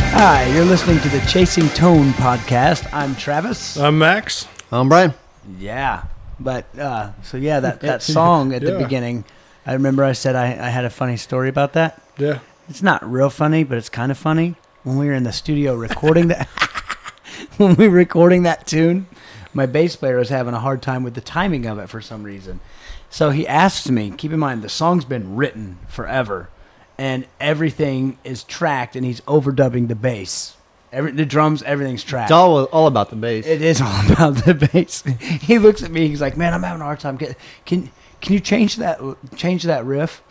Hi, you're listening to the Chasing Tone podcast. I'm Travis. I'm Max. I'm Brian. Yeah, but that song at the beginning, I remember I said I had a funny story about that. Yeah. It's not real funny, but it's kind of funny. When we were in the studio recording that, when we were recording that tune, my bass player was having a hard time with the timing of it for some reason. So he asked me, keep in mind, the song's been written forever, and everything is tracked, and he's overdubbing the bass. The drums, everything's tracked. It's all about the bass. It is all about the bass. He looks at me, he's like, man, I'm having a hard time. Can you change that riff?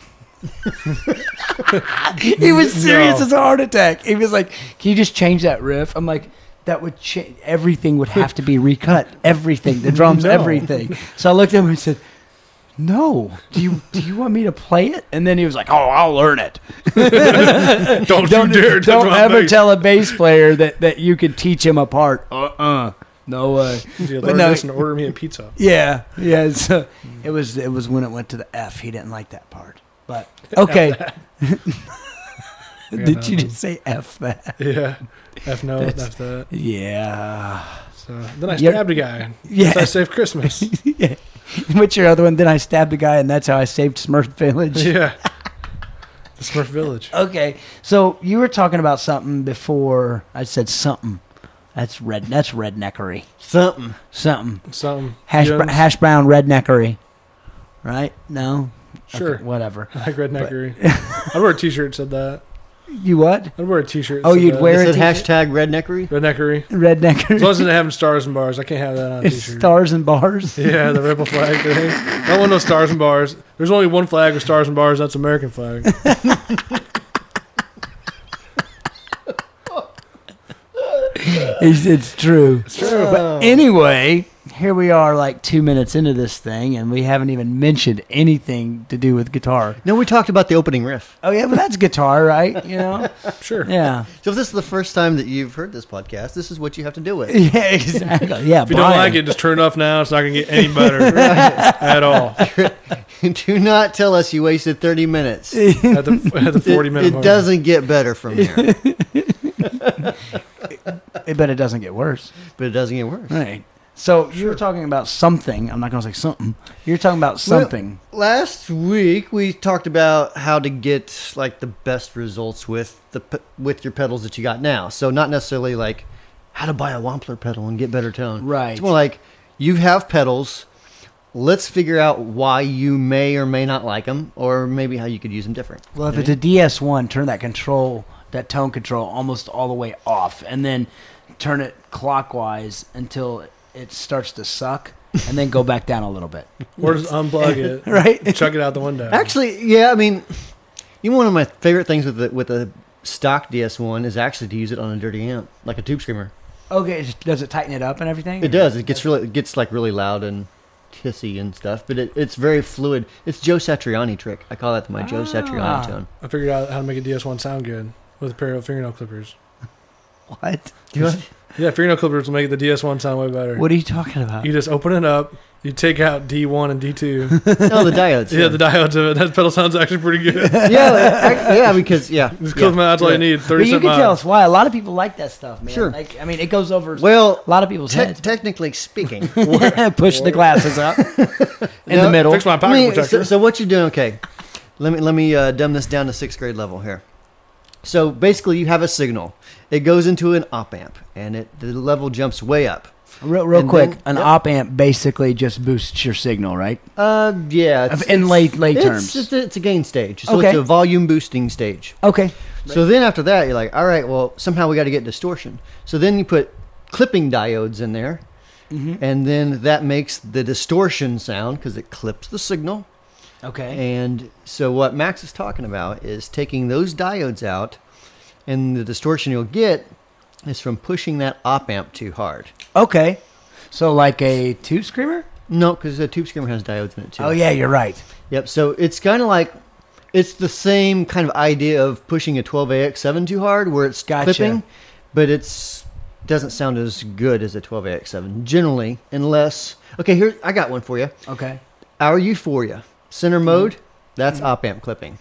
He was serious as a heart attack. He was like, can you just change that riff? I'm like, that would change. Everything would have to be recut. Everything. The drums, everything. So I looked at him and said, no. Do you want me to play it? And then he was like, oh, I'll learn it. Don't you dare don't ever tell a bass player that you could teach him apart. No way. You learn this and order me a pizza. Yeah. So it was when it went to the F. He didn't like that part. But okay. Did you just say F that? Yeah. F no, F that. Yeah. So then I stabbed a guy. Yeah. So I saved Christmas. Yeah. What's your other one? Then I stabbed a guy, and that's how I saved Smurf Village. Yeah. The Smurf Village. Okay. So you were talking about something before. I said something. That's redneckery. Something. Hash brown redneckery. Right? No? Sure. Okay, whatever. I like redneckery. I'd wear a t-shirt that said that. You what? I'd wear a t-shirt. Oh, you'd wear it? It said hashtag redneckery? Redneckery. Redneckery. As long as it having stars and bars. I can't have that on a t-shirt. Stars and bars? Yeah, the rebel flag thing. I don't want no stars and bars. There's only one flag with stars and bars. That's American flag. It's true. It's true. But anyway, here we are like 2 minutes into this thing, and we haven't even mentioned anything to do with guitar. No, we talked about the opening riff. Oh, yeah, but that's guitar, right? You know? Sure. Yeah. So if this is the first time that you've heard this podcast, this is what you have to deal with. Yeah, exactly. Yeah, if you don't like it, just turn it off now. It's not going to get any better at all. Do not tell us you wasted 30 minutes. At the 40-minute mark. It doesn't get better from here. But it doesn't get worse. But it doesn't get worse. Right. So you were talking about something. I'm not going to say something. You're talking about something. Well, last week we talked about how to get like the best results with your pedals that you got now. So not necessarily like how to buy a Wampler pedal and get better tone. Right. It's more like you have pedals. Let's figure out why you may or may not like them, or maybe how you could use them different. Well, if it's a DS1, turn that tone control almost all the way off, and then turn it clockwise until it starts to suck, and then go back down a little bit. Or just unplug it. Right? Chuck it out the window. Actually, yeah, I mean, one of my favorite things with a stock DS1 is actually to use it on a dirty amp, like a Tube Screamer. Okay, does it tighten it up and everything? It does. It gets really loud and hissy and stuff, but it's very fluid. It's Joe Satriani trick. I call that my Joe Satriani tone. I figured out how to make a DS1 sound good with a pair of fingernail clippers. What? Yeah, fingernail clippers will make the DS1 sound way better. What are you talking about? You just open it up, you take out D1 and D2. Oh, the diodes. Yeah, the diodes of it. That pedal sounds actually pretty good. Because Just close my eyes, all you need. 30 But you cent can miles. tell us why. A lot of people like that stuff, man. Sure. Like, I mean, it goes over a lot of people's heads. Technically speaking. Push the glasses up in the middle. Fix my pocket protector. So what you're doing, okay. Let me dumb this down to 6th grade level here. So basically you have a signal. It goes into an op amp, and the level jumps way up. Real quick, an op amp basically just boosts your signal, right? Yeah. In lay terms. It's a gain stage. So Okay. it's a volume boosting stage. Okay. So then after that, you're like, all right, well, somehow we got to get distortion. So then you put clipping diodes in there, and then that makes the distortion sound because it clips the signal. Okay. And so what Max is talking about is taking those diodes out, and the distortion you'll get is from pushing that op amp too hard. Okay. So like a Tube Screamer? No, because the Tube Screamer has diodes in it too. Oh, yeah, you're right. Yep, so it's kind of like, it's the same kind of idea of pushing a 12AX7 too hard, where it's clipping, but it doesn't sound as good as a 12AX7, generally, unless... Okay, here, I got one for you. Okay. Our Euphoria. Center mode, that's op amp clipping.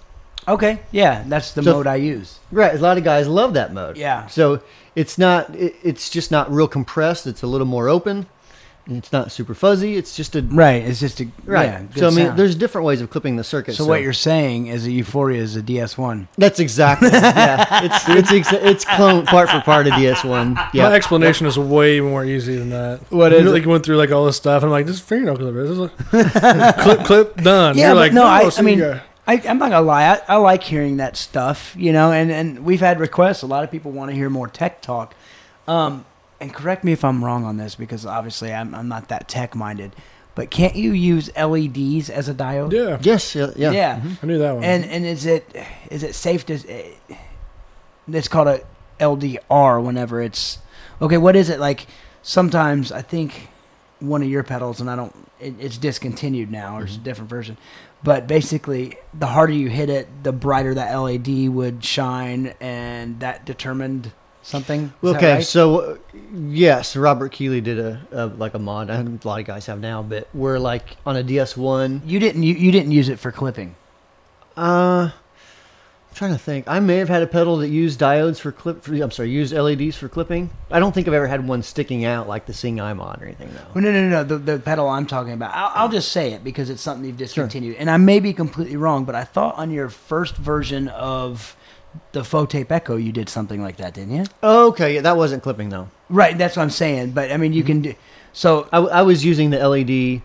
Okay, yeah, that's the So- mode I use. Right, a lot of guys love that mode. Yeah. So it's not. It's just not real compressed. It's a little more open. And it's not super fuzzy. It's just a Right, it's just a right. Yeah, good So I mean, sound. there's different ways of clipping the circuit. So what you're saying is that Euphoria is a DS1. That's exactly. Yeah, it's clone part for part of DS1. My Yeah. explanation is way more easy than that. What You is like went through like all this stuff, and I'm like, this is fingernail clipper. This is clip, done. Yeah, You're but like, no, I so mean, you got- I'm not gonna lie. I like hearing that stuff, and we've had requests. A lot of people want to hear more tech talk. And correct me if I'm wrong on this, because obviously I'm not that tech minded. But can't you use LEDs as a diode? yeah, Yes. Yeah. Yeah. I knew that one. And is it safe to? It's called a LDR whenever it's okay. What is it like? Sometimes I think one of your pedals, and it's discontinued now, or it's a different version. But basically, the harder you hit it, the brighter that LED would shine, and that determined something. Is that Okay, right? so yes, Robert Keeley did a mod. A lot of guys have now, but we're like on a DS1. You didn't use it for clipping. I'm trying to think. I may have had a pedal that used diodes used LEDs for clipping. I don't think I've ever had one sticking out like the Sing I'm on or anything though. Well, no. The pedal I'm talking about. I'll just say it because it's something you've discontinued, and I may be completely wrong, but I thought on your first version of the Fotape Echo you did something like that, didn't you? Okay, yeah, that wasn't clipping though. Right, that's what I'm saying. But I mean, you can do so. I was using the LED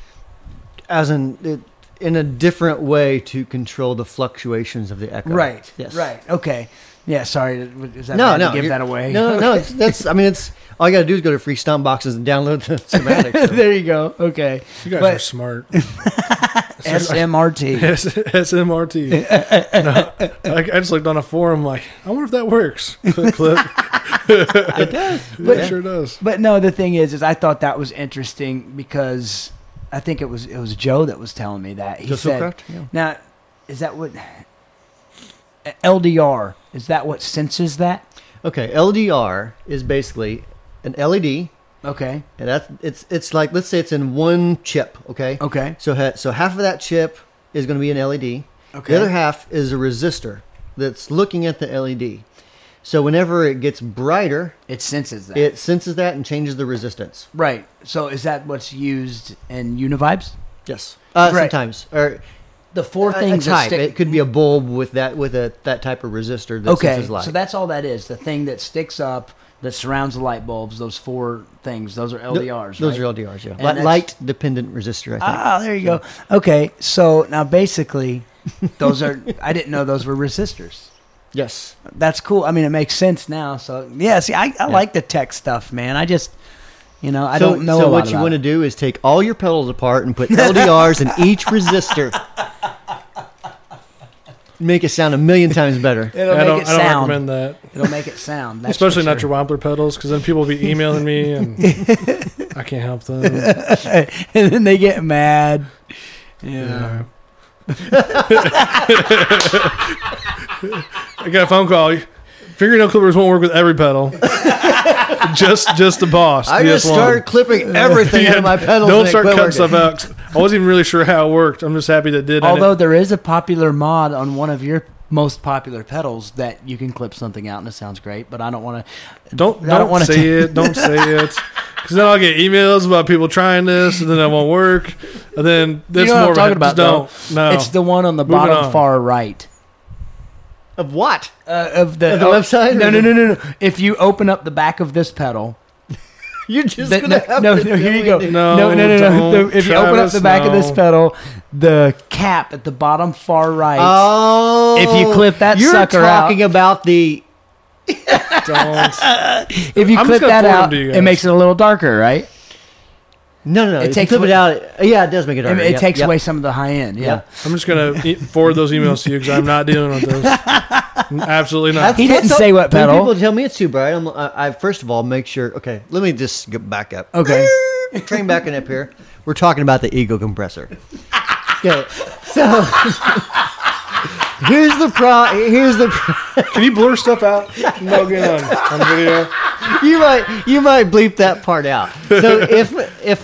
as in a different way to control the fluctuations of the echo. Right. Yes. Right. Okay. Yeah. Sorry. Is that No, bad no. to give you're- that away? No. It's all you got to do is go to Free Stomp Boxes and download the schematics. So. There you go. Okay. you guys but- are smart. SMRT. SMRT. No, I just looked on a forum like, I wonder if that works. Clip. It does. It sure does. But no, the thing is I thought that was interesting because I think it was Joe that was telling me that. He Just said, correct? Yeah. now, is that what LDR, is that what senses that? Okay, LDR is basically an LED, Okay. and it's like, let's say it's in one chip. Okay. Okay. So half of that chip is going to be an LED. Okay. The other half is a resistor that's looking at the LED. So whenever it gets brighter, It senses that. it senses that and changes the resistance. Right. So is that what's used in Univibes? Yes. Right. Sometimes, or The four a things that type. stick. It could be a bulb with that type of resistor that Okay, senses light. so that's all that is. The thing that sticks up, that surrounds the light bulbs, those four things, those are LDRs, Those right? are LDRs, yeah. And that's- Light dependent resistor, I think. Ah, there you go. Okay, so now basically, those are, I didn't know those were resistors. Yes. That's cool. I mean, it makes sense now. So, yeah, see, I like the tech stuff, man. I just, I don't know a So lot what you about want to it. do is take all your pedals apart and put LDRs in each resistor. Make it sound a million times better. It'll I make don't it sound. recommend that. It'll make it sound. That's Especially for not sure. your Wampler pedals, because then people will be emailing me and I can't help them. And then they get mad. Yeah. I got a phone call. Fingernail clippers won't work with every pedal. just the boss. I just DS1. started clipping everything out of my pedals. Don't and it start quit cutting working. stuff out. I wasn't even really sure how it worked. I'm just happy that it did. Although there is a popular mod on one of your most popular pedals that you can clip something out and it sounds great, but I don't want to. don't wanna say it. Don't say it. Because then I'll get emails about people trying this, and then it won't work. And then this You know what more I'm talking about, Just don't. No. It's the one on the Moving bottom on. far right. Of what? Of the Of the website? No. If you open up the back of this pedal, You're just the- going to have no, to here you go. do it. No, No. don't, If you open up Travis, the back of this no. pedal, the cap at the bottom far right. Oh. If you clip that you're sucker out- talking about the... Don't. If you I'm clip just gonna that forward them out, to you it guys. makes it a little darker, right? No. It If you takes clip away- it out. Yeah, it does make it darker. It Yep, takes yep. away some of the high end. Yeah. Yep. I'm just gonna forward those emails to you because I'm not dealing with those. Absolutely not. He didn't say what When pedal. people tell me it's too bright, I first of all make sure. Okay, let me just get back up. Okay. Train backing up here. We're talking about the ego compressor. Okay, so here's the Can you blur stuff out? No good on video. you might bleep that part out. So if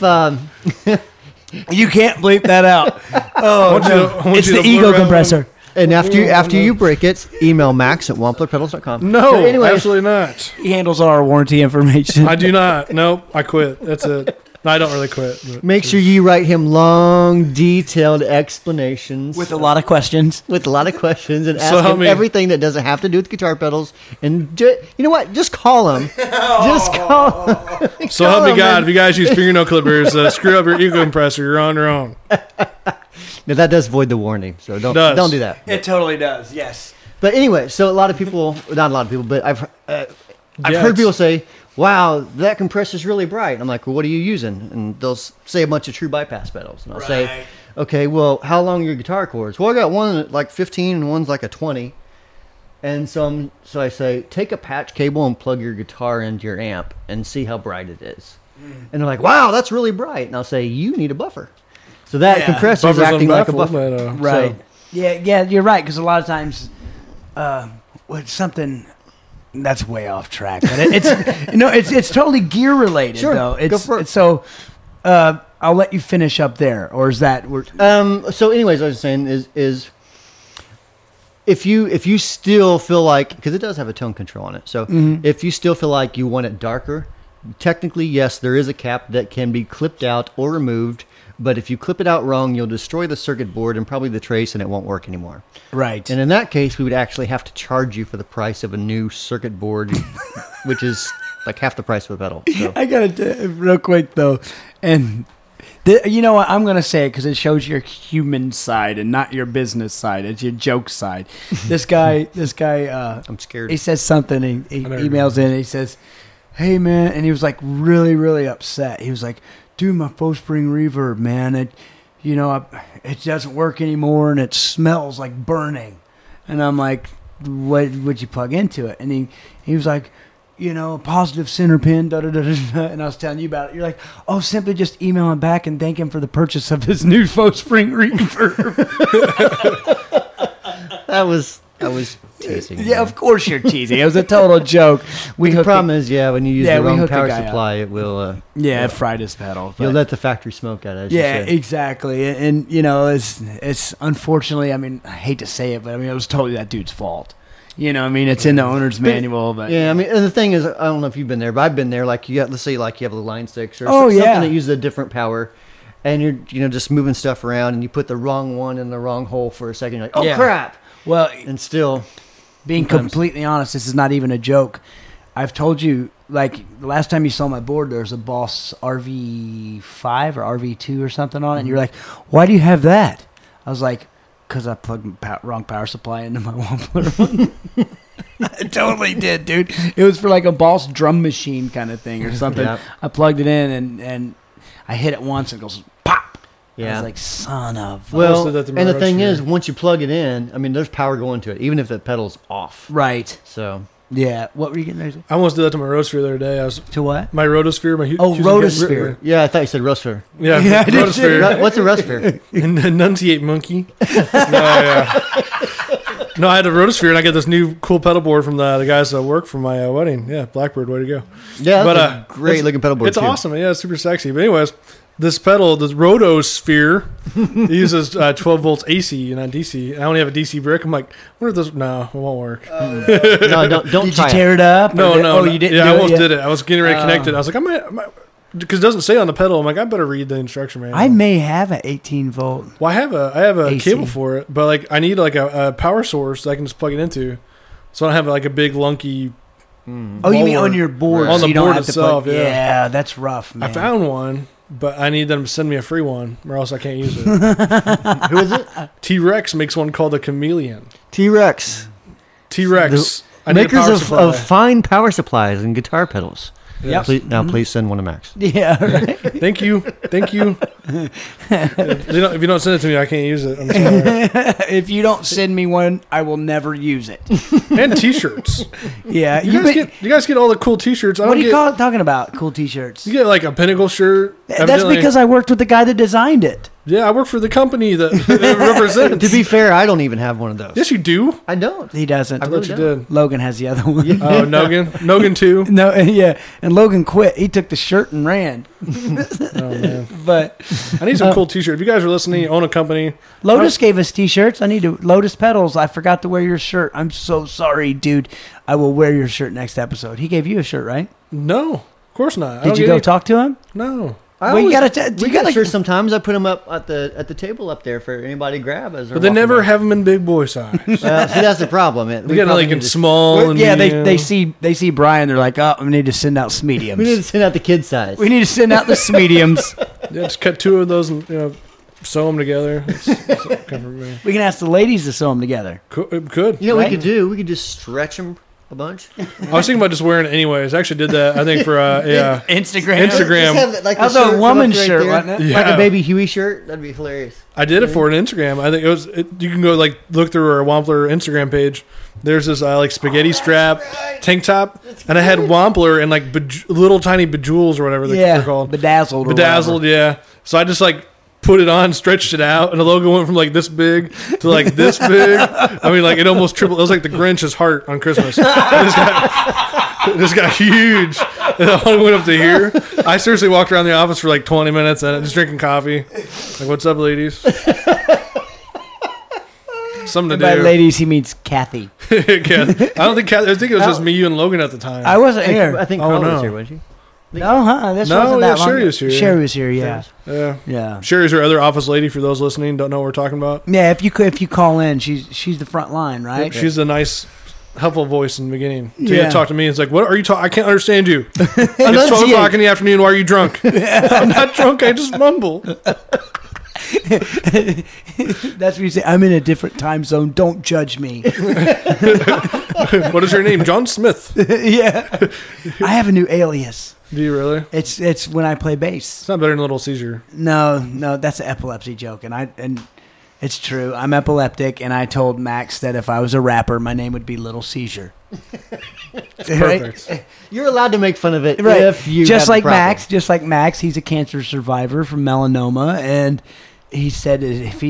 You can't bleep that out. Oh, I want you to it's blur the ego out compressor. And after you break it, email Max at wamplerpedals.com. No, So anyways, absolutely not. He handles all our warranty information. I do not. Nope, I quit. That's it. No, I don't really quit. But make sure you write him long, detailed explanations With a lot of questions. and ask help him me. everything that doesn't have to do with guitar pedals. And you know what? Just call him. Just call him. So help me God, if you guys use fingernail clippers, screw up your eco compressor, you're on your own. Now, that does void the warranty, so don't do that. It totally does, yes. But anyway, so a lot of people, not a lot of people, but I've Yeah, heard people say, "Wow, that compressor's really bright." And I'm like, "Well, what are you using?" And they'll say a bunch of true bypass pedals, and I'll say, "Okay, well, how long are your guitar cords?" Well, I got one at like 15 and one's like a 20. And so I say, take a patch cable and plug your guitar into your amp and see how bright it is. And they're like, "Wow, that's really bright." And I'll say, "You need a buffer." So that compressor is Buffer's acting like a unbaffled, buffer. but, Right. so- Yeah, you're right, because a lot of times, with something that's way off track, but it's totally gear related, Sure, though. go for it. So, I'll let you finish up there, or is that So anyways, I was saying is if you still feel like, because it does have a tone control on it, so if you still feel like you want it darker, technically yes, there is a cap that can be clipped out or removed, but if you clip it out wrong, you'll destroy the circuit board and probably the trace, and it won't work anymore. right? And in that case, we would actually have to charge you for the price of a new circuit board, which is like half the price of a pedal. So. I gotta real quick though, and you know what? I'm gonna say it because it shows your human side and not your business side. It's your joke side. This guy. I'm scared. He says something. He never emails in. And he says, "Hey man," and he was like really, really upset. He was like, "Dude, my faux spring reverb, man, it doesn't work anymore, and it smells like burning." And I'm like, "What would you plug into it?" And he was like, a positive center pin, da da da da. And I was telling you about it. You're like, "Oh, simply just email him back and thank him for the purchase of his new faux spring reverb." I was teasing. Yeah, of course you're teasing. It was a total joke. The problem is, when you use Yeah, the we wrong hooked the power guy up. supply, it will. it fried his pedal. You'll but- let the factory smoke out. As you Yeah, say. exactly. And it's unfortunately, I mean, I hate to say it, but I mean, it was totally that dude's fault. It's in the owner's manual, but Yeah, I mean, and the thing is, I don't know if you've been there, but I've been there. Like, let's say, like you have the line sticks or something that uses a different power, and you're just moving stuff around, and you put the wrong one in the wrong hole for a second. You're like, "Oh Yeah. crap!" Well, And still, being sometimes- completely honest, this is not even a joke. I've told you, like, the last time you saw my board, there's a Boss RV5 or RV2 or something on it, and you're like, "Why do you have that?" I was like, "Because I plugged wrong power supply into my Wampler." I totally did, dude. It was for like a Boss drum machine kind of thing or something. Yeah. I plugged it in and I hit it once and it goes pop. I yeah. was like, son of. Well, did that to and the my thing Roadster. is, once you plug it in, I mean, there's power going to it, even if the pedal's off. Right. So Yeah. What were you getting there to? I almost did that to my Rotosphere the other day. To what? My Rotosphere, my Rotosphere. yeah, I thought you said Roadster. Yeah, Yeah, I did Rotosphere. What's a Roadster? Enunciate monkey. No, I had a Rotosphere, and I got this new cool pedal board from the guys that work for my wedding. Yeah, Blackbird, way to go. Yeah, But, that's a great it's- looking pedal board. It's too. awesome. Yeah, it's super sexy. But anyways, this pedal, this Rotosphere, it uses 12 volts AC and not DC. And I only have a DC brick. I'm like, what if this? No, it won't work. No, don't Did you try tear it up? No, Or no. Oh, you didn't. Yeah, do I it almost yet? did it. I was getting ready to connect it. I was like, I might because it doesn't say on the pedal. I'm like, I better read the instruction manual. I may have an 18 volt. Well, I have a AC. cable for it, but like I need like a power source that I can just plug it into, so I don't have like a big lunky. Oh, you mean Board. on your board? On so the you don't board have to itself, plug, yeah. that's rough, man. I found one, but I need them to send me a free one, or else I can't use it. Who is it? T-Rex makes one called the Chameleon. T-Rex. T-Rex. I need a Makers power of supply. fine power supplies and guitar pedals. Yep. Please send one to Max. Yeah, right. Thank you. If you don't send it to me, I can't use it. I'm sorry. If you don't send me one, I will never use it. And T-shirts. Yeah, You guys get all the cool T-shirts. I What don't do you get. talking about? Cool T-shirts. You get like a Pinnacle shirt. That's Evidently- because I worked with the guy that designed it. Yeah, I work for the company that it represents. To be fair, I don't even have one of those. Yes, you do. I don't. He doesn't. I I really thought you don't. did. Logan has the other one. Oh, Nogan 2. No, yeah, and Logan quit. He took the shirt and ran. Oh man, But I need some cool T-shirts. If you guys are listening, you own a company. Lotus gave us T-shirts. I need to Lotus Pedals. I forgot to wear your shirt. I'm so sorry, dude. I will wear your shirt next episode. He gave you a shirt, right? No, of course not. I Did don't you get go any- talk to him? No. Well, you gotta we got shirts sometimes. I put them up at the table up there for anybody to grab as. But they never have them in big boy size. See, that's the problem. They get like in small and yeah, medium. they see Brian. They're like, oh, we need to send out mediums. We need to send out the kid size. We need to send out the mediums. Yeah, just cut 2 of those and sew them together. It's comfort me. We can ask the ladies to sew them together. Could. You know what Right? we could do? We could just stretch them a bunch. I was thinking about just wearing it anyways. I actually did that. I think for Instagram. Instagram. Just have, like, That was the a shirt come woman's up right shirt, there. wasn't it? Yeah. Like a baby Huey shirt. That'd be hilarious. I did it for an Instagram. I think it was. You can go like look through our Wampler Instagram page. There's this like spaghetti strap tank top, and I had Wampler and like little tiny bejewels or whatever they're called. Bedazzled. Bedazzled, yeah. So I just like put it on, stretched it out, and the logo went from like this big to like this big. I mean, like it almost tripled. It was like the Grinch's heart on Christmas. It just got huge. And the one went up to here. I seriously walked around the office for like 20 minutes and just drinking coffee. Like, what's up, ladies? Something to By do. ladies, he means Kathy. Yeah. I don't think. I think it was just me, you, and Logan at the time. I wasn't here. I think Oh, Carla no. was here, wasn't she? No, huh? This No, wasn't yeah, that long. Sherry was here, yeah. Sherry was here. Yeah, Yeah. yeah. Sherry's our other office lady. For those listening, don't know what we're talking about. Yeah, if you call in, she's the front line, right? She's the nice, helpful voice in the beginning. So Yeah. you talk to me. It's like, what are you talking? I can't understand you. It's 12 Enunciate. o'clock in the afternoon. Why are you drunk? I'm not drunk. I just mumble. That's what you say. I'm in a different time zone. Don't judge me. What is your name? John Smith. Yeah, I have a new alias. Do you really? It's when I play bass. It's not better than Little Caesar. No, that's an epilepsy joke, and it's true. I'm epileptic, and I told Max that if I was a rapper, my name would be Little Seizure. Perfect. You're allowed to make fun of it Right. if you just have like the problem. Max, he's a cancer survivor from melanoma, and he said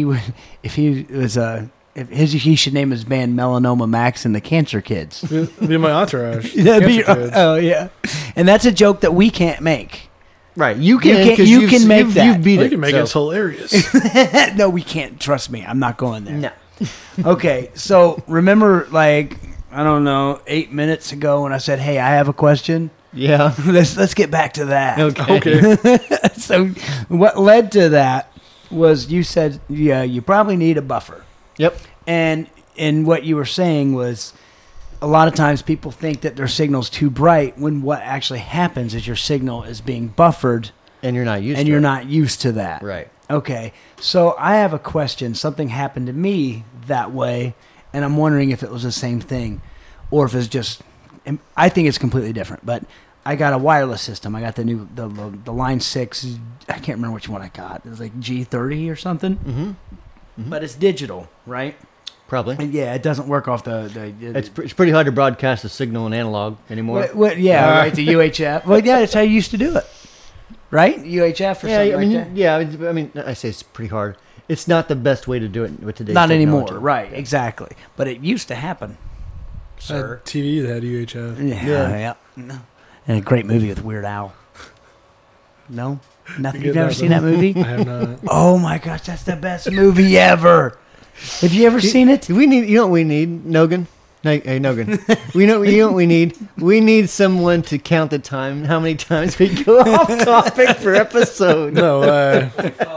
he should name his band Melanoma Max and the Cancer Kids. Be my entourage. That'd be- Cancer kids. oh yeah, and that's a joke that we can't make. Right. You can. You can- 'cause you you've- can make you've, that. You've beat Well, it. you can make so. it. It's hilarious. No, we can't. Trust me, I'm not going there. No. Okay, so remember, like I don't know, 8 minutes ago when I said, "Hey, I have a question." Yeah. Let's get back to that. Okay. Okay. So, what led to that was you said, yeah, you probably need a buffer, Yep. and what you were saying was, a lot of times people think that their signal's too bright when what actually happens is your signal is being buffered, And you're not used and to you're it. not used to that. Right. Okay, so I have a question. Something happened to me that way, and I'm wondering if it was the same thing, or if it's just. I think it's completely different. But I got a wireless system. I got the new the Line 6. I can't remember which one I got. It was like G30 or something. Mm-hmm. But it's digital, right? Probably. And yeah, it doesn't work off the. It's pretty hard to broadcast a signal in analog anymore. Yeah, right. The UHF. Well, yeah, that's how you used to do it, right? UHF or Yeah, something I mean, like that. yeah. I mean, I say it's pretty hard. It's not the best way to do it with today's Not technology. anymore, right? Exactly. But it used to happen, sir. TV that had UHF. Yeah. No. And a great movie with Weird Al. No? Nothing? You You've get never nothing. seen that movie? I have not. Oh my gosh, that's the best movie ever. Have you ever seen it? We need. You know what we need, Nogan. Hey, Nogan. You know what we need. We need someone to count the time. How many times we go off topic per episode? No way.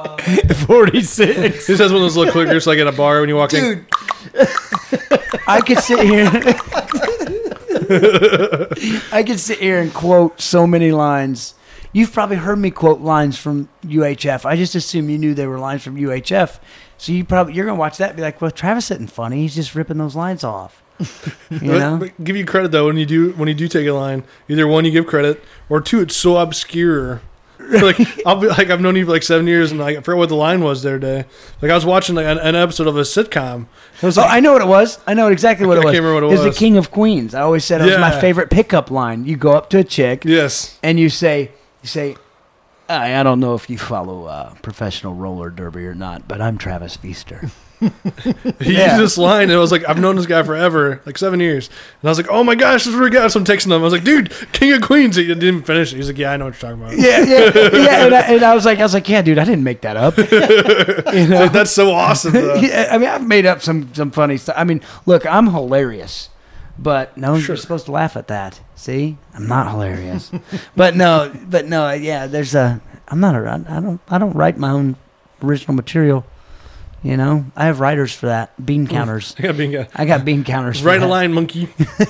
46. This has one of those little clickers like at a bar when you walk in. Dude, I could sit here. I could sit here and quote so many lines. You've probably heard me quote lines from UHF. I just assume you knew they were lines from UHF. So you're gonna watch that and be like, well, Travis isn't funny. He's just ripping those lines off. You know? But give you credit though when you do take a line. Either one, you give credit, or two, it's so obscure. Like I'll be like, I've known you for like 7 years, and like, I forgot what the line was the other day. Like I was watching like an episode of a sitcom. I was Oh, like, I know what it was. I know exactly what it I was. can't remember what it It's was. the King of Queens. I always said it was my Yeah. favorite pickup line. You go up to a chick yes, and you say, I don't know if you follow professional roller derby or not, but I'm Travis Feaster. He used this line, and I was like, I've known this guy forever, like 7 years. And I was like, oh my gosh, this is really good. So I'm texting him. I was like, dude, King of Queens. He didn't finish it. He's like, yeah, I know what you're talking about. Yeah. And I was like, yeah, dude, I didn't make that up. You know? Like, that's so awesome. Though. Yeah, I mean, I've made up some funny stuff. I mean, look, I'm hilarious, but no, you're supposed to laugh at that. See, I'm not hilarious, but no, yeah. I'm not a. I don't write my own original material. You know, I have writers for that. Bean counters. I got bean counters. Write a line, monkey.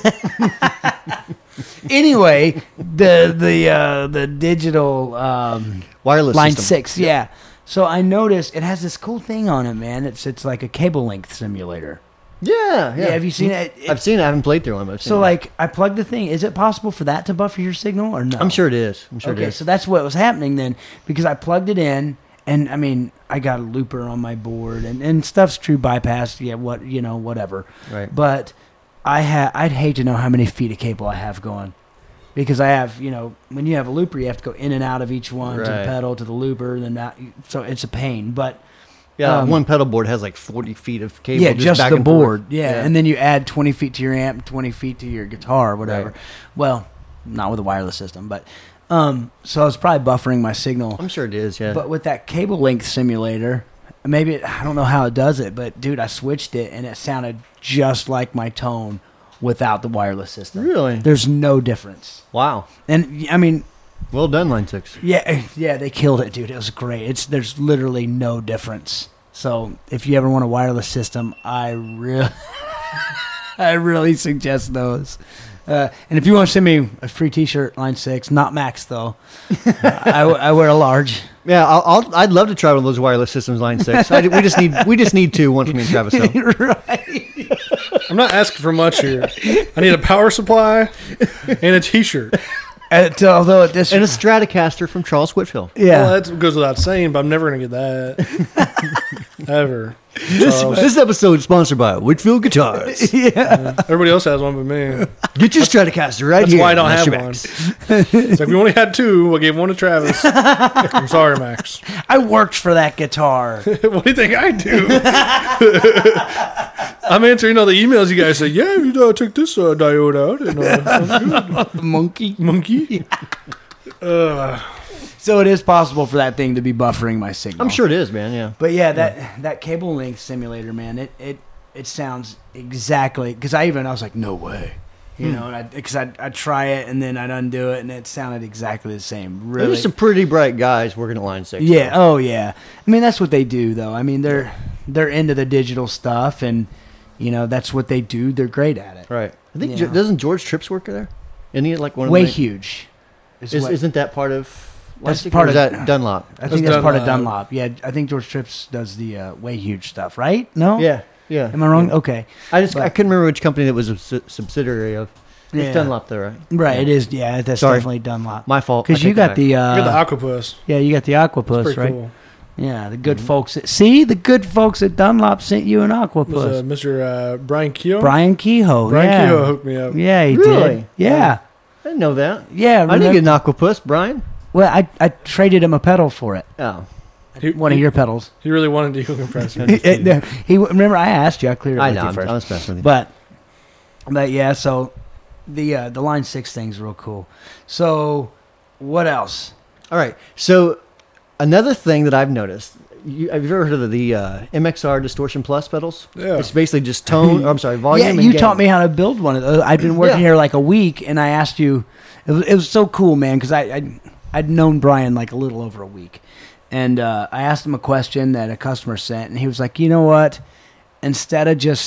Anyway, the digital wireless Line system. 6, yeah. So I noticed it has this cool thing on it, man. It's like a cable length simulator. Yeah. Have you seen it? I've seen it. I haven't played through one. But I've seen So it. like, I plugged the thing. Is it possible for that to buffer your signal or no? I'm sure it is. it Okay, is. so that's what was happening then, because I plugged it in, and I mean, I got a looper on my board, and stuff's true bypass, whatever. Right. But I'd hate to know how many feet of cable I have going, because I have, when you have a looper, you have to go in and out of each one, to the Right. pedal, to the looper, then that, so it's a pain. But Yeah, one pedal board has like 40 feet of cable. yeah, just back the and board. forth. Yeah, and then you add 20 feet to your amp, 20 feet to your guitar, whatever. Right. Well, not with a wireless system, but so I was probably buffering my signal. I'm sure it is. Yeah. But with that cable length simulator, I don't know how it does it, but dude, I switched it and it sounded just like my tone without the wireless system. Really? There's no difference. Wow. And I mean, Well done, Line 6. yeah, they killed it, dude. It was great. There's literally no difference. So if you ever want a wireless system, I really suggest those. And if you want to send me a free T-shirt, Line 6, not Max though. I wear a large. Yeah, I'd love to try one of those wireless systems, Line 6. We just need two. One for me and Travis. So. Right. I'm not asking for much here. I need a power supply and a T-shirt. Although at this And a Stratocaster from Charles Whitfield. yeah. Well, that goes without saying, but I'm never going to get that. Ever. This episode is sponsored by Whitfield Guitars. Everybody else has one but me. Get your Stratocaster right That's here. why I don't That's have your one. Max. It's like, we only had two. I gave one to Travis. I'm sorry, Max. I worked for that guitar. What do you think I do? I'm answering all the emails you guys say, yeah, you took this diode out. And, Monkey. monkey. So it is possible for that thing to be buffering my signal. I'm sure it is, man. Yeah. But yeah, that cable length simulator, man, it sounds exactly, because I was like, no way. Because I'd try it and then I'd undo it and it sounded exactly the same. Really. There's some pretty bright guys working at Line 6. Yeah. Oh yeah. I mean, that's what they do though. I mean, they're into the digital stuff and that's what they do. They're great at it. Right. I think Yeah. doesn't George Trips work there? Isn't he like one of Way the huge. Isn't that part of Line That's 6, part or is of- that Dunlop? I think That's that's part of Dunlop. Dunlop. Yeah, I think George Trips does the Way Huge stuff, right? No? Yeah. Am I wrong? Yeah. Okay. I But- couldn't remember which company that was a subsidiary of. Yeah. It's Dunlop though, right? Right, Yeah. it is. Yeah, that's Sorry. definitely Dunlop. My fault. Because I you take that got the You got the Aquapus. you got the Aquapus, Pretty right? cool. Yeah, the good folks. The good folks at Dunlop sent you an It was Aquapus. Mr. Brian Keogh. Brian Kehoe. Brian yeah. Keogh hooked me up. Yeah, he Really? did. Yeah. I didn't know that. Yeah. I didn't get an Aquapus, Brian. Well, I traded him a pedal for it. Oh. One of your pedals. He really wanted to compressor. He remember I asked you. I cleared it I with know. you I'm first. just messing with you. But yeah, so the Line 6 thing's real cool. So what else? All right. So another thing that I've noticed. Have you ever heard of the MXR Distortion Plus pedals? Yeah. It's basically just tone. I'm sorry, volume. Yeah, and you gain. taught me how to build one of those. I've been working Yeah. here like a week, and I asked you. It was so cool, man, because I'd known Brian like a little over a week, and I asked him a question that a customer sent, and he was like, you know what? Instead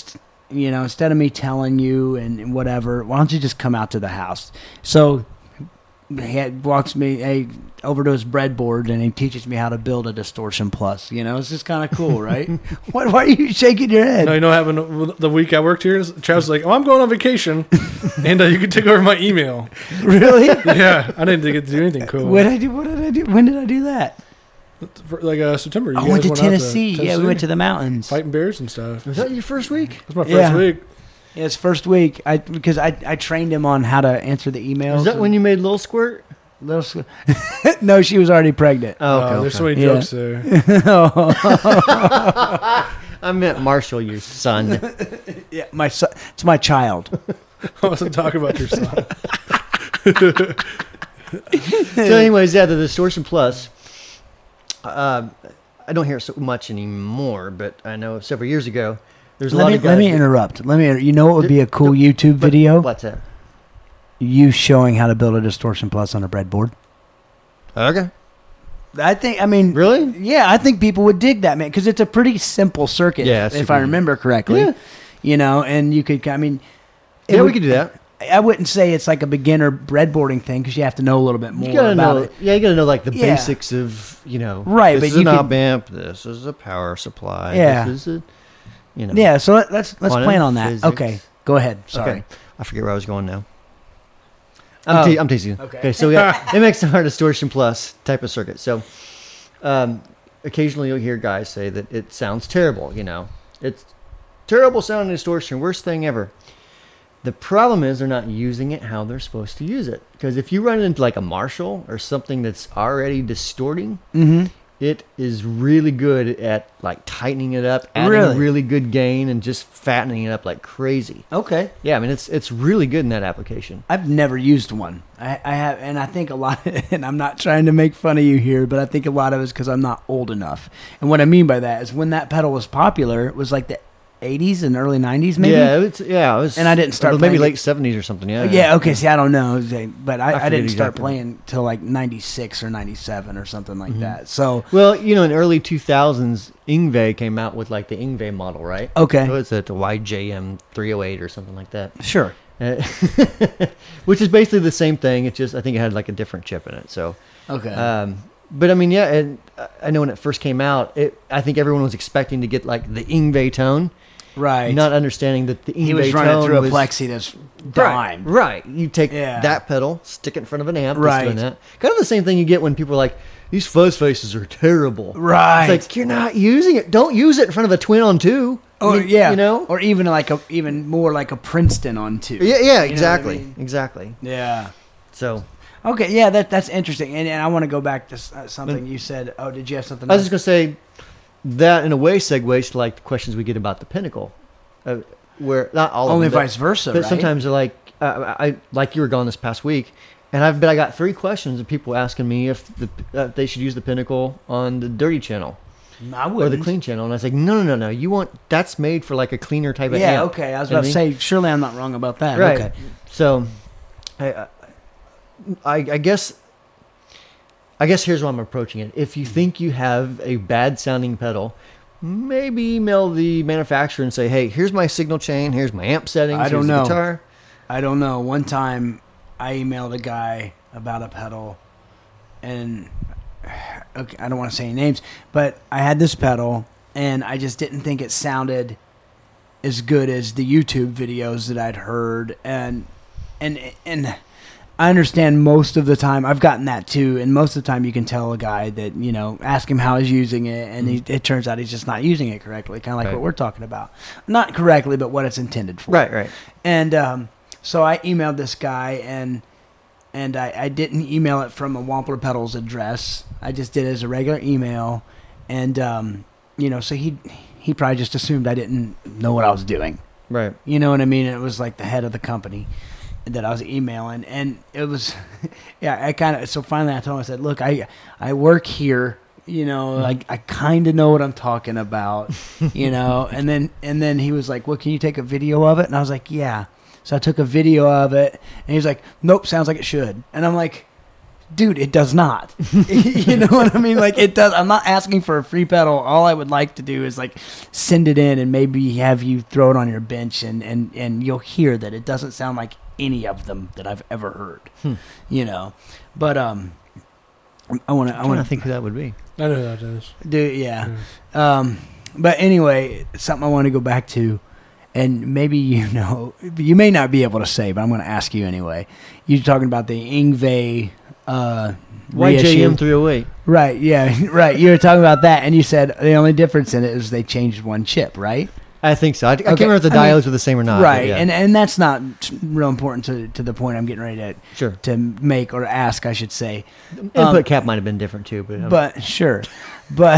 of me telling you and whatever, why don't you just come out to the house? So he walks me over to his breadboard and he teaches me how to build a Distortion Plus. It's just kind of cool, right? Why are you shaking your head? No, you know what happened the week I worked here? Travis was like, I'm going on vacation, and you can take over my email. Really? Yeah, I didn't get to do anything cool. What did I do? When did I do that? For, September. You I went guys to out Tennessee. Yeah, we went to the mountains. fighting bears and stuff. Was that your first week? That's my first Yeah. week. Yeah, it's first week. Because I trained him on how to answer the emails. Was that when you made Lil Squirt? No, she was already pregnant. Oh, okay, There's so okay. many jokes there. I meant Marshall, your son. Yeah, my son. It's my child. I wasn't talking about your son. So, anyways, yeah, the Distortion Plus. I don't hear it so much anymore, but I know several years ago there's a lot of guys. Let me interrupt. You know what would be a cool YouTube video? What's that? You showing how to build a Distortion Plus on a breadboard. Okay. I mean, Really? yeah, I think people would dig that, man, because it's a pretty simple circuit, Yeah, it's if super I easy. remember correctly. Yeah. You know, and you could, I mean, Yeah, we could do that. I wouldn't say it's like a beginner breadboarding thing because you have to know a little bit more You gotta about know. it. Yeah, you gotta know like the Yeah. basics of Right, This but is you an could- op amp. This is a power supply. Yeah. This is a Yeah, so let's Quantum plan on that. physics. Okay, go ahead. Sorry. Okay. I forget where I was going now. Oh. I'm teasing you. Okay. So we got MXR Distortion Plus type of circuit. So occasionally you'll hear guys say that it sounds terrible. It's terrible sounding distortion, worst thing ever. The problem is they're not using it how they're supposed to use it. Because if you run into like a Marshall or something that's already distorting, it is really good at like tightening it up, adding really good gain, and just fattening it up like crazy. Okay. Yeah, I mean it's really good in that application. I've never used one. I have, and I think a lot. And I'm not trying to make fun of you here, but I think a lot of it's because I'm not old enough. And what I mean by that is when that pedal was popular, it was like the 80s and early 90s, maybe. Yeah, it was. And I didn't start maybe playing late 70s or something. Yeah. Yeah, okay. See, I don't know, but I forget didn't start exactly. playing till like 96 or 97 or something like that. So Well, in early 2000s, Yngwie came out with like the Yngwie model, right? okay, So it's the YJM 308 or something like that. sure. Which is basically the same thing. It's just I think it had like a different chip in it. So, Okay. but I mean, yeah, and I know when it first came out, I think everyone was expecting to get like the Yngwie tone, right. not understanding that the Yngwie He was tone running through a was, plexi that's dime. Right. You take Yeah. that pedal, stick it in front of an amp, Right. just doing that. Kind of the same thing you get when people are like, these fuzz faces are terrible. Right. It's like, you're not using it. Don't use it in front of a Twin on 2. Or yeah, You know? or even even more like a Princeton on 2. Yeah, You know what I exactly. mean? Exactly. Yeah. So, Okay, yeah, that's interesting, and I want to go back to something you said. Oh, did you have something? I was just going to say that in a way segues to like the questions we get about the Pinnacle. Where, not all only of them, vice versa, but right? sometimes they're like, I like you were gone this past week, and I got 3 questions of people asking me if they should use the Pinnacle on the dirty channel. I Or the wouldn't. clean channel, and I was like, no. You want that's made for like a cleaner type of Yeah, amp. okay. I was You know about to what I mean? say, surely I'm not wrong about that. Right. Okay. So, I guess here's why I'm approaching it. If you think you have a bad sounding pedal, maybe email the manufacturer and say, hey, here's my signal chain, here's my amp settings, I don't here's the know. guitar. I don't know. One time, I emailed a guy about a pedal, and okay, I don't want to say any names, but I had this pedal, and I just didn't think it sounded as good as the YouTube videos that I'd heard, and I understand most of the time I've gotten that too, and most of the time you can tell a guy that ask him how he's using it, and it turns out he's just not using it correctly, kind of like Right. what we're talking about, not correctly, but what it's intended for. Right. And so I emailed this guy, and I didn't email it from a Wampler Pedals address. I just did it as a regular email, and so he probably just assumed I didn't know what I was doing. Right. You know what I mean? It was like the head of the company that I was emailing, and it was, yeah. So finally, I told him, I said, "Look, I work here. Like I kind of know what I'm talking about, And then he was like, "Well, can you take a video of it?" And I was like, "Yeah." So I took a video of it, and he was like, "Nope, sounds like it should." And I'm like, "Dude, it does not." You know what I mean? Like it does. I'm not asking for a free pedal. All I would like to do is like send it in and maybe have you throw it on your bench, and you'll hear that it doesn't sound like any of them that I've ever heard. But I want to think who that would be. I know who that is. yeah. But anyway, something I want to go back to, and maybe you may not be able to say, but I'm going to ask you anyway. You're talking about the Yngwie reissue. YJM 308. Right, yeah, right. You were talking about that, and you said the only difference in it is they changed one chip, right? I think so. I can't remember if the diodes were the same or not. Right, yeah. and that's not real important to the point I'm getting ready to make or ask, I should say. Input cap might have been different too, but sure. But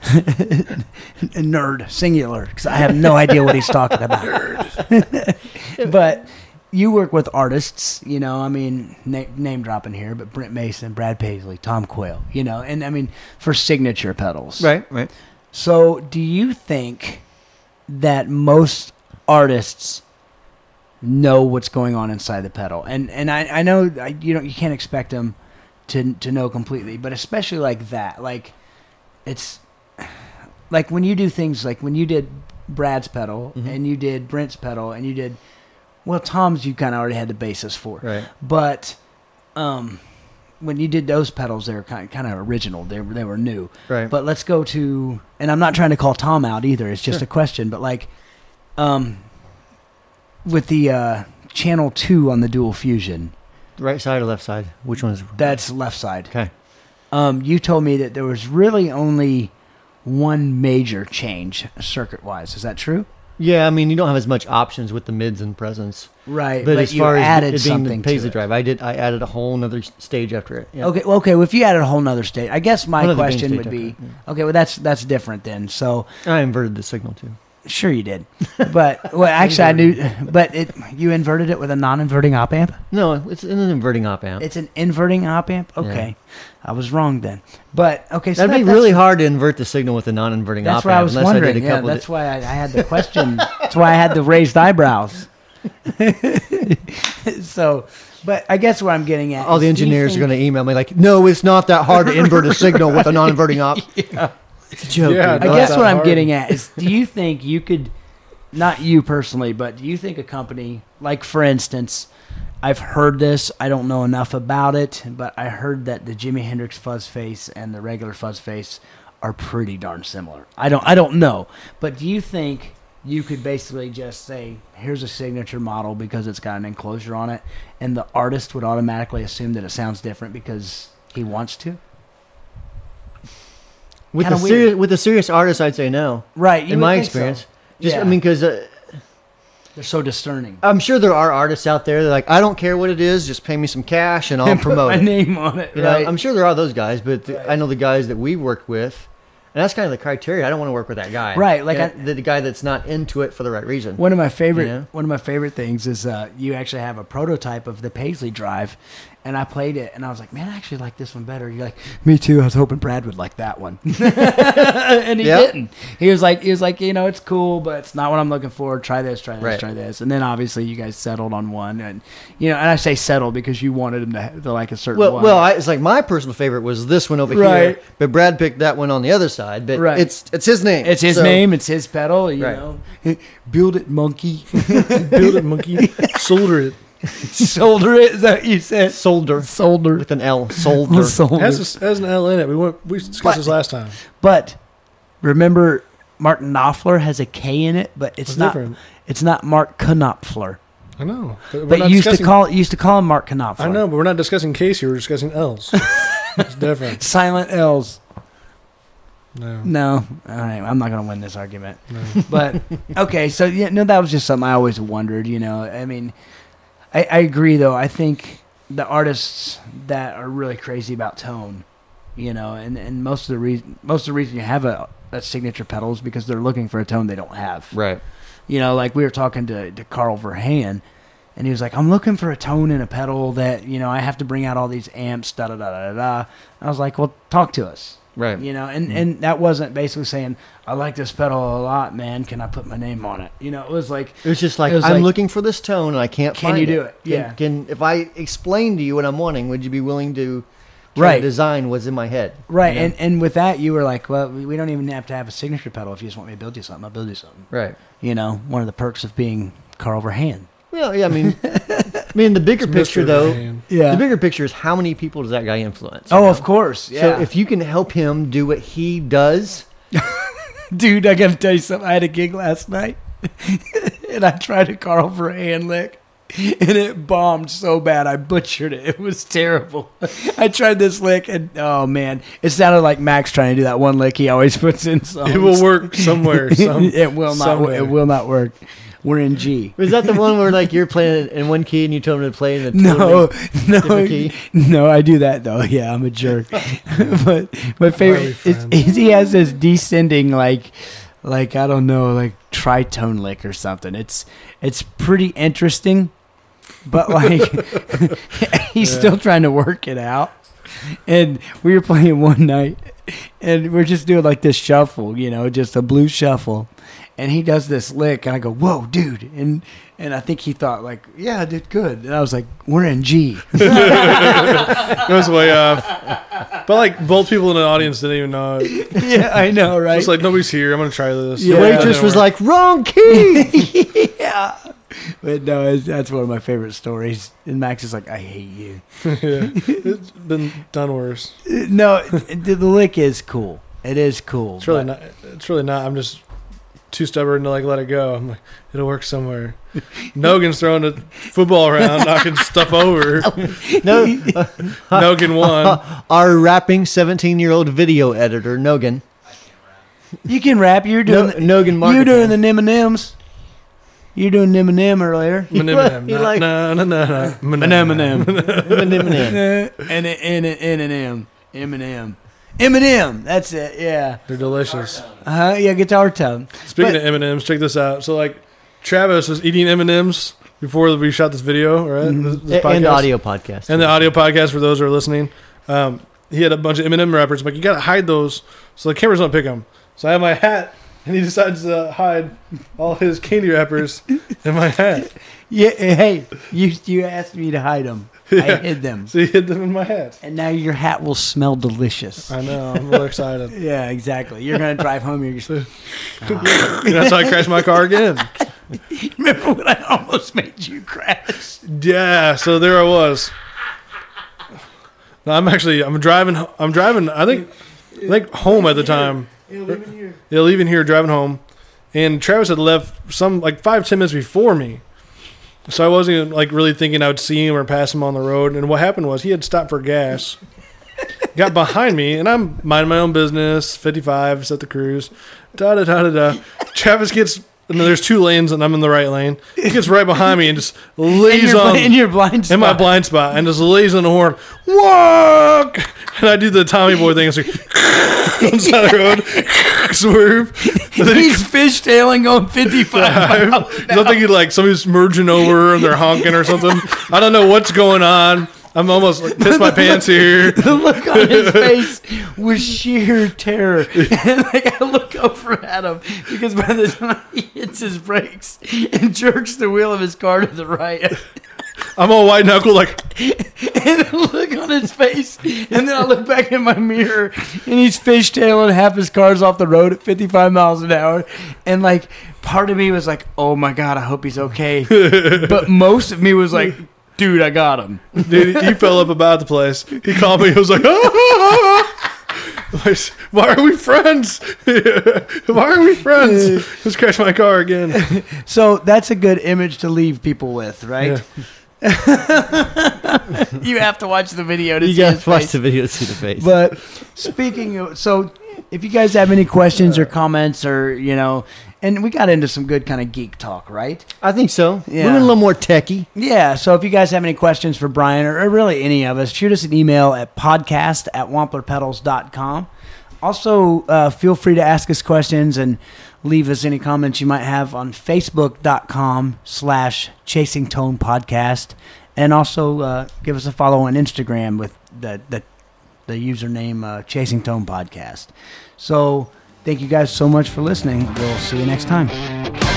nerd singular, because I have no idea what he's talking about. But you work with artists, you know. I mean, name dropping here, but Brent Mason, Brad Paisley, Tom Quayle, you know, and I mean for signature pedals. Right. So, do you think that most artists know what's going on inside the pedal? And I know you can't expect them to know completely, but especially like that, like it's like when you do things like when you did Brad's pedal and you did Brent's pedal and you did Tom's, you kind of already had the basis for, right? But when you did those pedals, they were kind of original. They were new, right? But let's go to, and I'm not trying to call Tom out either. It's just a question. But like, with the channel 2 on the Dual Fusion, right side or left side? Which one is? That's left side. Okay. You told me that there was really only one major change circuit-wise. Is that true? Yeah, I mean, you don't have as much options with the mids and presents. Right, but as far as it being something the Paisley to drive, I added a whole nother stage after it. Yeah. Okay, well, if you added a whole nother stage, I guess my question would be, okay, well, that's different then. So I inverted the signal too. Sure you did. But, actually I knew, but you inverted it with a non-inverting op amp? No, it's an inverting op amp. It's an inverting op amp? Okay. Yeah. I was wrong then. But, okay, so that'd be really hard to invert the signal with a non-inverting op amp. That's why I was wondering. That's why I had the question. That's why I had the raised eyebrows. So, but I guess what I'm getting at all the engineers are going to email me like, no, it's not that hard to invert a signal with a non-inverting op. Yeah. It's a joke. Yeah, I guess what I'm getting at is, do you think you could, not you personally, but do you think a company, like for instance, I've heard this, I don't know enough about it, but I heard that the Jimi Hendrix fuzz face and the regular fuzz face are pretty darn similar. I don't know, but do you think you could basically just say, here's a signature model because it's got an enclosure on it, and the artist would automatically assume that it sounds different because he wants to? With a serious artist, I'd say no. Right. In my experience. So. Just, yeah. I mean, because they're so discerning. I'm sure there are artists out there that are like, I don't care what it is, just pay me some cash and I'll promote my name on it. Right. I'm sure there are those guys, but I know the guys that we worked with, and that's kind of the criteria. I don't want to work with that guy. Right. Like the guy that's not into it for the right reason. One of my favorite things is you actually have a prototype of the Paisley Drive. And I played it, and I was like, man, I actually like this one better. You're like, me too. I was hoping Brad would like that one. And he didn't. He was like, it's cool, but it's not what I'm looking for. Try this, try this. And then obviously you guys settled on one. And, and I say settled because you wanted him to like a certain one. Well, it's like my personal favorite was this one over here. But Brad picked that one on the other side. But it's his name. It's his name. It's his pedal. You know. Build it, monkey. Build it, monkey. Solder it. Solder it, is that what you said? Solder with an L. Solder. Has an L in it. We discussed this last time. But remember, Mark Knopfler has a K in it, but it's not different. It's not Mark Knopfler. I know, but you used to call him Mark Knopfler. I know, but we're not discussing Case here. We're discussing L's. It's different. Silent L's. No. All right, I'm not going to win this argument. No. But okay, so that was just something I always wondered. I mean. I agree, though. I think the artists that are really crazy about tone, and most of the reason you have that signature pedal is because they're looking for a tone they don't have. Right. Like we were talking to Carl Verheyen, and he was like, I'm looking for a tone in a pedal that, I have to bring out all these amps, da-da-da-da-da. I was like, well, talk to us. Right. And that wasn't basically saying, I like this pedal a lot, man. Can I put my name on it? It was like... It was just like, I'm looking for this tone and I can't find it. Can you do it? Yeah. Can if I explain to you what I'm wanting, would you be willing to try to design what's in my head? Right. And with that, you were like, well, we don't even have to have a signature pedal. If you just want me to build you something, I'll build you something. Right. One of the perks of being Carl Verheyen. Well, yeah, I mean, the bigger picture, though, the bigger picture is how many people does that guy influence? Oh, of course, yeah. So if you can help him do what he does... Dude, I got to tell you something. I had a gig last night, and I tried a Carl Verheyen lick, and it bombed so bad I butchered it. It was terrible. I tried this lick, and oh man, it sounded like Max trying to do that one lick he always puts in songs. It will work somewhere. It will not. Somewhere. It will not work. We're in G. Was that the one where like you're playing in one key and you told him to play in a No, different key? no, I do that though. Yeah, I'm a jerk. But my favorite is he has this descending like I don't know, like tritone lick or something. It's pretty interesting, but like he's still trying to work it out. And we were playing one night, and we're just doing like this shuffle, just a blues shuffle. And he does this lick, and I go, "Whoa, dude!" And I think he thought like, "Yeah, I did good." And I was like, "We're in G." It was way off. But like both people in the audience didn't even know it. Yeah, I know, right? It's like nobody's here. I'm gonna try this. Yeah. The waitress was like, "Wrong key." Yeah. But no, that's one of my favorite stories. And Max is like, "I hate you." Yeah, it's been done worse. No, the lick is cool. It is cool. It's really not. It's really not. I'm just too stubborn to like let it go. I'm like, it'll work somewhere. Nogan's throwing the football around, knocking stuff over. No, Nogan won. Our rapping 17-year-old video editor, Nogan. You can rap. You're doing Nogan You're doing the Marketing. M&Ms. You're doing M&M earlier. He like- M&M. Eminem. Eminem. That's it. Yeah. They're delicious. Yeah. Guitar Tone. Speaking of M&Ms, check this out. So like, Travis was eating M&Ms before we shot this video, right? This podcast. And the audio podcast. And the audio podcast for those who are listening. He had a bunch of M&M wrappers. I'm like, you gotta hide those so the cameras don't pick them. So I have my hat, and he decides to hide all his candy wrappers in my hat. Yeah. Hey, you asked me to hide them. I hid them. So he hid them in my hat. And now your hat will smell delicious. I know. I'm really excited. Yeah, exactly. You're gonna drive home. You're just, That's how I crashed my car again. remember when I almost made you crash? Yeah. So there I was. No, I'm driving. I think home at the time. Yeah, leaving here, driving home, and Travis had left some like 5-10 minutes before me. So I wasn't even like really thinking I would see him or pass him on the road. And what happened was he had stopped for gas, got behind me, and I'm minding my own business. 55, set the cruise. Da da da da da. Travis gets. And there's 2 lanes, and I'm in the right lane. He gets right behind me and just lays in your blind spot. in my blind spot, and just lays on the horn. Walk, and I do the Tommy Boy thing. It's like on the side of the road, swerve. He's fishtailing on 55 miles an I don't think he like somebody's merging over and they're honking or something. I don't know what's going on. I'm almost like pissed my pants here. The look on his face was sheer terror. And like I look over at him because by the time he hits his brakes and jerks the wheel of his car to the right, I'm all white knuckle like. and the look on his face, and then I look back in my mirror and he's fishtailing half his car's off the road at 55 miles an hour, and like part of me was like, oh my god, I hope he's okay, but most of me was like, dude, I got him. Dude, he fell up about the place. He called me. He was like, why are we friends? Why are we friends? Just crashed my car again. So that's a good image to leave people with, right? Yeah. You have to watch the video to You see got his to watch face. the video to see the face. But speaking of, so if you guys have any questions or comments or, and we got into some good kind of geek talk, right? I think so. Yeah. We're a little more techie. Yeah, so if you guys have any questions for Brian or really any of us, shoot us an email at podcast@wamplerpedals.com. Also, feel free to ask us questions and leave us any comments you might have on facebook.com/Chasing Tone Podcast. And also give us a follow on Instagram with the username Chasing Tone Podcast. So thank you guys so much for listening. We'll see you next time.